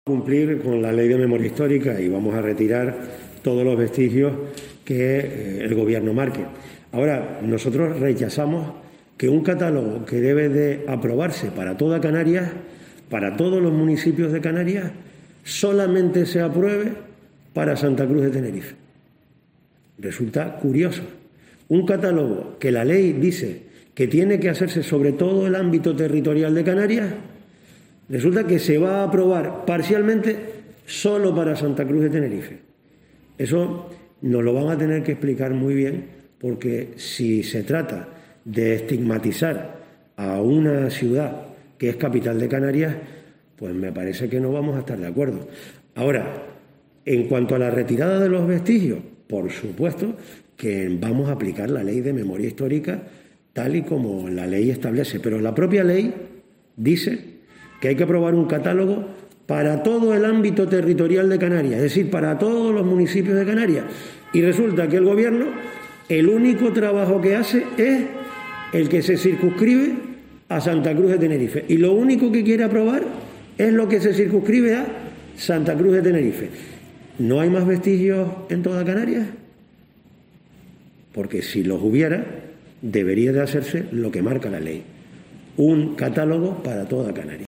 Cumplir con la ley de memoria histórica y vamos a retirar todos los vestigios que el Gobierno marque. Ahora, nosotros rechazamos que un catálogo que debe de aprobarse para toda Canarias, para todos los municipios de Canarias, solamente se apruebe para Santa Cruz de Tenerife. Resulta curioso. Un catálogo que la ley dice que tiene que hacerse sobre todo el ámbito territorial de Canarias, resulta que se va a aprobar parcialmente solo para Santa Cruz de Tenerife. Eso nos lo van a tener que explicar muy bien, porque si se trata de estigmatizar a una ciudad que es capital de Canarias, pues me parece que no vamos a estar de acuerdo. Ahora, en cuanto a la retirada de los vestigios, por supuesto que vamos a aplicar la ley de memoria histórica tal y como la ley establece, pero la propia ley dice que hay que aprobar un catálogo para todo el ámbito territorial de Canarias, es decir, para todos los municipios de Canarias. Y resulta que el Gobierno, el único trabajo que hace es el que se circunscribe a Santa Cruz de Tenerife. Y lo único que quiere aprobar es lo que se circunscribe a Santa Cruz de Tenerife. ¿No hay más vestigios en toda Canarias? Porque si los hubiera, debería de hacerse lo que marca la ley. Un catálogo para toda Canarias.